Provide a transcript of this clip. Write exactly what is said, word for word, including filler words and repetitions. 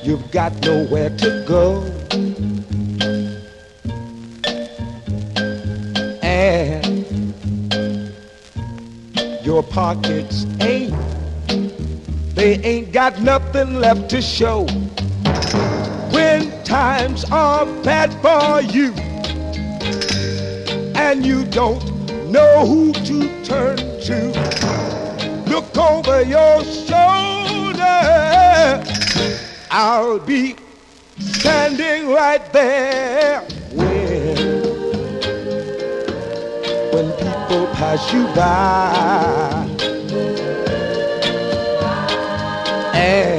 you've got nowhere to go. And your pockets ain't, they ain't got nothing left to show. When times are bad for you and you don't know who to turn to, look over your shoulder. I'll be standing right there when, when people pass you by. And